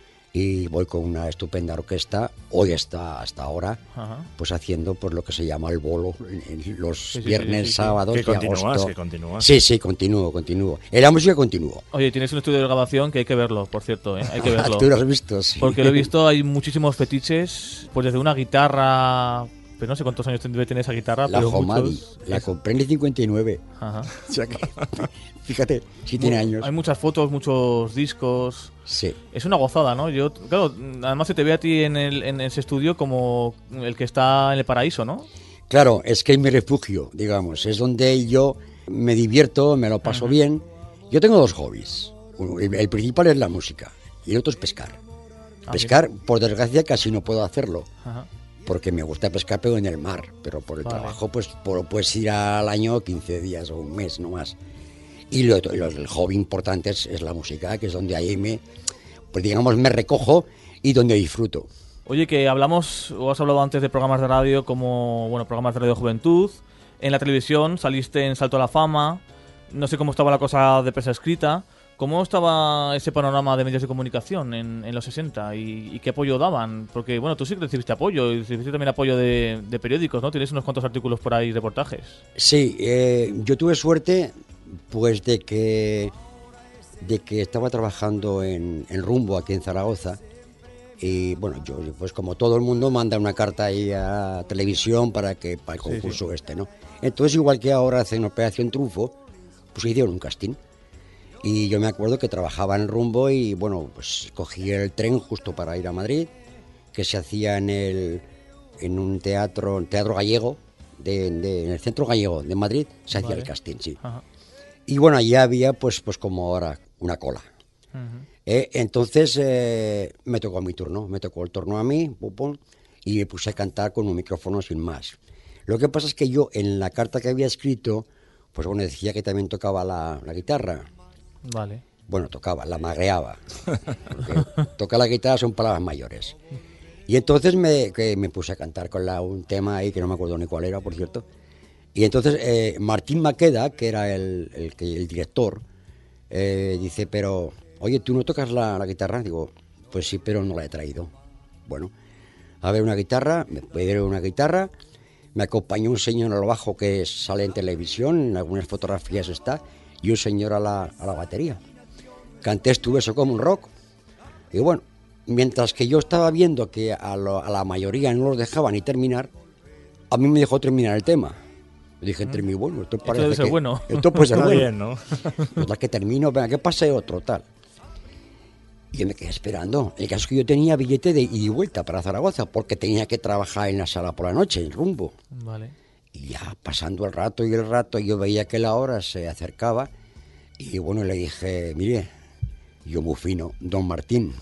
y voy con una estupenda orquesta, hoy está hasta ahora, Ajá. pues haciendo pues lo que se llama el bolo, en- en los Sí, sí, sí, viernes, sí, sí. sábados Que de continúas, agosto. que continúas. Sí, sí, continúo, continúo. En la música continúo. Oye, tienes un estudio de grabación que hay que verlo, por cierto, ¿eh? Hay que verlo. Tú lo has visto, sí. Porque lo he visto, hay muchísimos fetiches, pues desde una guitarra, pero no sé cuántos años debe tener esa guitarra, La pero Homadi, muchos. la Es- compré en el cincuenta y nueve. Ajá. O sea que, fíjate, si tiene Mu- años. Hay muchas fotos, muchos discos. Sí. Es una gozada, ¿no? Yo, claro, además se te ve a ti en, el, en ese estudio como el que está en el paraíso, ¿no? Claro, es que es mi refugio, digamos. Es donde yo me divierto, me lo paso bien. Yo tengo dos hobbies. Uno- El, el principal es la música y el otro es pescar. Ah, Pescar, por desgracia, casi no puedo hacerlo. Ajá. Porque me gusta pescar, pero en el mar. Pero por el Vale. trabajo, pues por- puedes ir al año quince días o un mes, no más. Y lo, lo- el hobby importante es, es la música, que es donde ahí me, pues digamos, me recojo y donde disfruto. Oye, que hablamos, o has hablado antes de programas de radio como, bueno, programas de Radio Juventud. En la televisión saliste en Salto a la Fama. No sé cómo estaba la cosa de prensa escrita. ¿Cómo estaba ese panorama de medios de comunicación en, en los sesenta y, y qué apoyo daban? Porque, bueno, tú sí que recibiste apoyo y recibiste también apoyo de, de periódicos, ¿no? Tienes unos cuantos artículos por ahí, reportajes. Sí, eh, yo tuve suerte, pues de que, de que estaba trabajando en, en Rumbo, aquí en Zaragoza. Y bueno, yo, pues como todo el mundo, manda una carta ahí a televisión para que para el Sí, concurso sí. este, ¿no? Entonces, igual que ahora hacen Operación Triunfo, pues hicieron un casting. Y yo me acuerdo que trabajaba en Rumbo y bueno, pues cogí el tren justo para ir a Madrid, que se hacía en el en un teatro, un teatro gallego, de, de- en el centro gallego de Madrid, se hacía Vale. el casting, sí. Ajá. Y bueno, allí había pues, pues como ahora, una cola. Ujú. Eh, entonces eh, me tocó mi turno, me tocó el turno a mí, pum, pum, y me puse a cantar con un micrófono sin más. Lo que pasa es que yo en la carta que había escrito, pues bueno, decía que también tocaba la, la guitarra. Vale. Bueno, tocaba, la magreaba. Porque tocar la guitarra son palabras mayores. Y entonces me, que me puse a cantar con la, un tema ahí, que no me acuerdo ni cuál era, por cierto. Y entonces eh, Martín Maqueda, que era el, el, el, el director, eh, dice, pero, oye, ¿tú no tocas la, la guitarra? Digo, pues sí, pero no la he traído. Bueno, a ver una guitarra, me puede ver una guitarra, me acompañó un señor a lo bajo que sale en televisión, en algunas fotografías está, y un señor a la, a la batería. Canté Estuve eso como un rock. Y bueno, mientras que yo estaba viendo que a, lo, a la mayoría no los dejaban ni terminar, a mí me dejó terminar el tema. Yo dije entre mí, bueno, esto parece esto debe ser que, bueno. Esto puede ser Está bueno. bien, ¿no? Total que termino, venga, que pase otro, tal. Y yo me quedé esperando. El caso es que yo tenía billete de ida y vuelta para Zaragoza, porque tenía que trabajar en la sala por la noche, en Rumbo. Vale. Y ya pasando el rato y el rato, yo veía que la hora se acercaba. Y bueno, le dije, mire, yo muy fino, don Martín,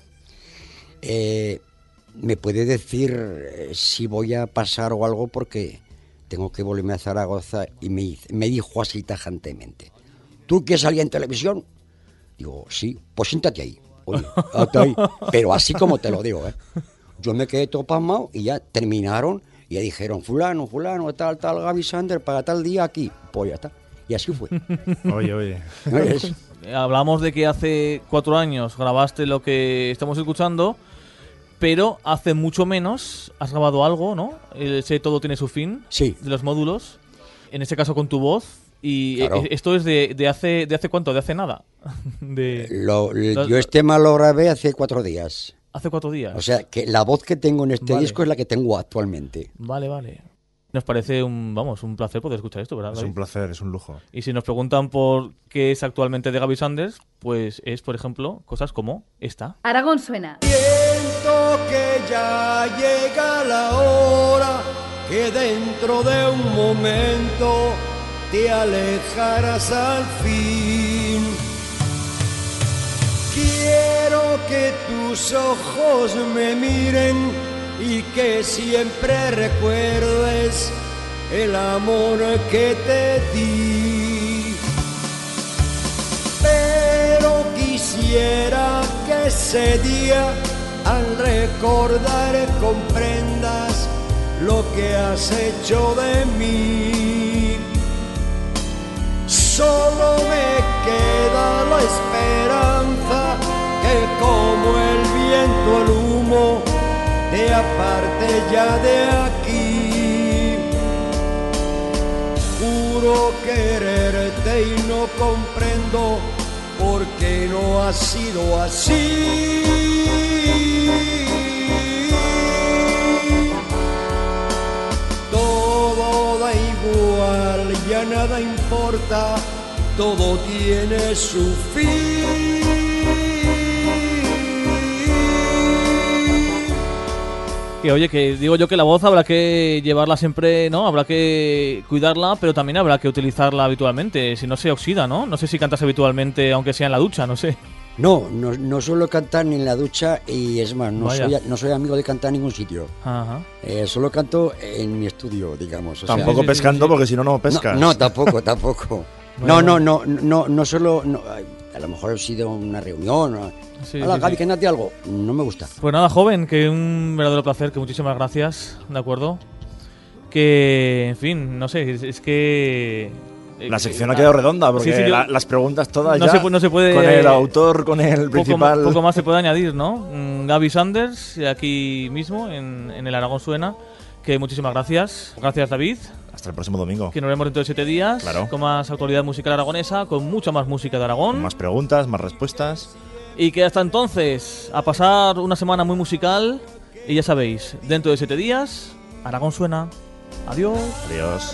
eh, ¿me puede decir eh, si voy a pasar o algo? Porque tengo que volverme a Zaragoza. Y me, me dijo así tajantemente, ¿tú que salías en televisión? Digo, sí, pues siéntate ahí. Oye, hasta ahí. Pero así como te lo digo, ¿eh? Yo me quedé todo pasmado y ya terminaron y ya dijeron, fulano, fulano, tal, tal, Gaby Sander, para tal día aquí. Pues ya está. Y así fue. Oye, oye. Es... Hablamos de que hace cuatro años grabaste lo que estamos escuchando, pero hace mucho menos has grabado algo, ¿no? Ese Todo tiene su fin, sí, de los módulos, en este caso con tu voz. Y claro. Esto es de, de hace de hace cuánto, de hace nada. De, lo, yo este tema lo grabé hace cuatro días. Hace cuatro días. O sea, que la voz que tengo en este vale. disco es la que tengo actualmente. Vale, vale. Nos parece un, vamos, un placer poder escuchar esto, ¿verdad, Es David? un placer, es un lujo. Y si nos preguntan por qué es actualmente de Gaby Sanders, pues es, por ejemplo, cosas como esta. Aragón suena. Siento que ya llega la hora, que dentro de un momento te alejarás al fin. Quiero que tus ojos me miren y que siempre recuerdes el amor que te di. Pero quisiera que ese día, al recordar, comprendas lo que has hecho de mí. Solo me queda la esperanza que como el viento el humo te aparte ya de aquí. Juro quererte y no comprendo por qué no ha sido así. Todo da igual, ya nada importa, todo tiene su fin. Que oye, que digo yo que la voz habrá que llevarla siempre, ¿no? Habrá que cuidarla, pero también habrá que utilizarla habitualmente, si no se oxida, ¿no? No sé si cantas habitualmente, aunque sea en la ducha, no sé. No, no, no suelo cantar ni en la ducha y es más, no soy, no soy amigo de cantar en ningún sitio. Ajá. Eh, solo canto en mi estudio, digamos. O tampoco sea, pescando, sí, sí, sí. Porque si no, no pescas. No, no tampoco, tampoco. No, no, no, no, no solo... No, a lo mejor he sido una reunión... O, Sí, hola, sí, Gaby, sí. que nadie algo. No me gusta. Pues nada, joven, que un verdadero placer, que muchísimas gracias, ¿de acuerdo? Que, en fin, no sé, es, es que... La sección ha quedado redonda, porque sí, sí, yo, la, las preguntas todas no ya... Se, no se puede... Con el autor, con el poco principal... Más, poco más se puede añadir, ¿no? Gaby Sanders, aquí mismo, en, en el Aragón Suena, que muchísimas gracias. Gracias, David. Hasta el próximo domingo. Que nos vemos dentro de siete días, claro. Con más actualidad musical aragonesa, con mucha más música de Aragón. Con más preguntas, más respuestas... Y que hasta entonces, a pasar una semana muy musical. Y ya sabéis, dentro de siete días, Aragón Suena. Adiós. Adiós.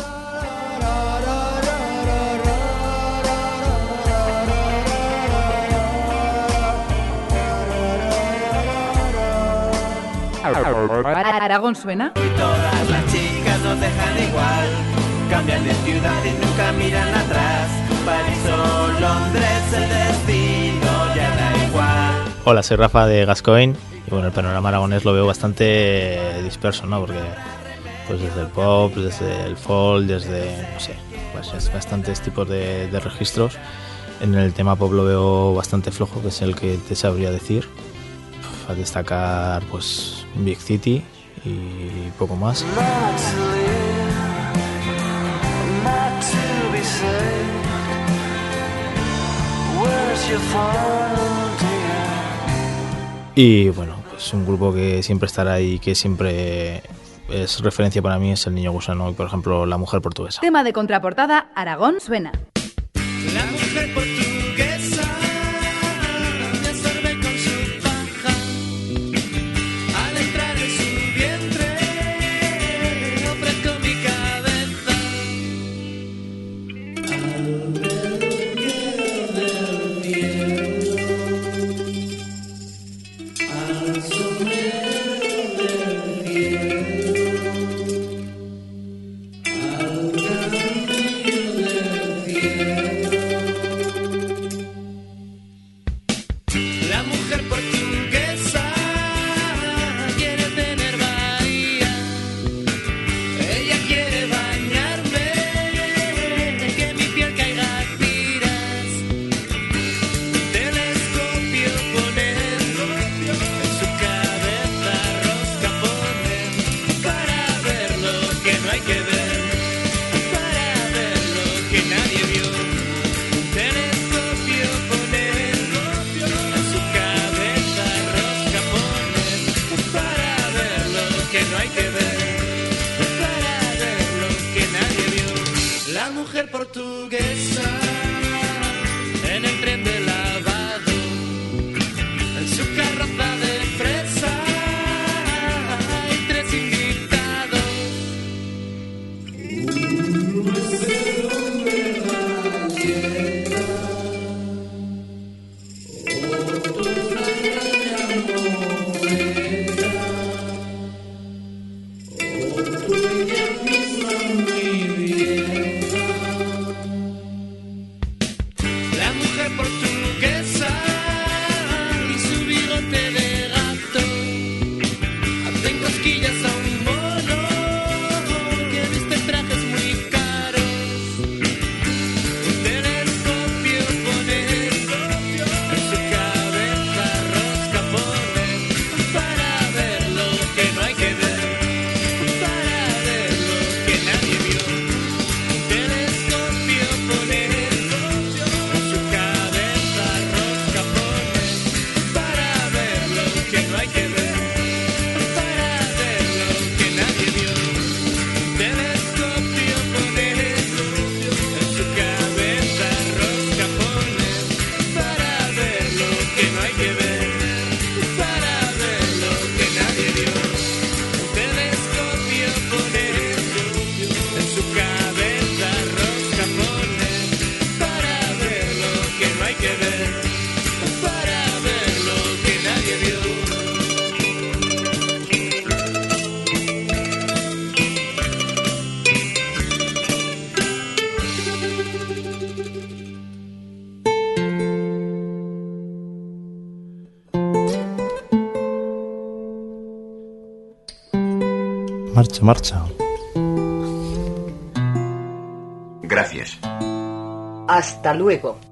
Aragón Suena. Y todas las chicas nos dejan igual. Cambian de ciudad y nunca miran atrás. París o Londres, el destino ya da igual. Hola, soy Rafa de Gascoigne y bueno, el panorama aragonés lo veo bastante disperso, ¿no? Porque pues desde el pop, desde el folk, desde, no sé, pues es bastantes tipos de, de registros. En el tema pop lo veo bastante flojo, que es el que te sabría decir. A destacar pues Big City y poco más. Y bueno, pues un grupo que siempre estará ahí, que siempre es referencia para mí, es El Niño Gusano y, por ejemplo, La Mujer Portuguesa. Tema de contraportada, Aragón suena. La mujer portuguesa me absorbe con su paja. Al entrar en su vientre ofrezco mi cabeza. Al ver del cielo, al sombrero del cielo, al cantillo del cielo. La mujer portuguesa quiere tener bahía. Ella quiere bañarme, que mi piel caiga a tiras. Telescopio poner, en su cabeza rosca poner, para ver lo que no hay que ver, para ver lo que nadie vio. Telescopio poner, en su cabeza rosca poner, para ver lo que no hay que ver, para ver lo que nadie vio. La mujer portuguesa en el tren de lavado, en su carroza de fresa hay tres invitados. Uno es el hombre galleta, otro es la extraña mofeta, otro ella misma mi vieja. La mujer portuguesa y su bigote de gato hacen cosquillas a un mono que viste trajes muy caros. Un telescopio poner, en su cabeza rosca poner, para ver lo que no hay que ver, para ver lo que nadie vio. Un telescopio poner, en su cabeza rosca poner, para ver lo que no hay que ver, para ver lo que nadie vio. Un telescopio poner, en su cabeza rosca poner, para ver lo que no hay que ver, para ver lo que nadie vio. Un telescopio poner, en su cabeza rosca poner, para ver lo que no hay que ver, para ver lo que nadie vio. Marcha, marcha. Gracias. Hasta luego.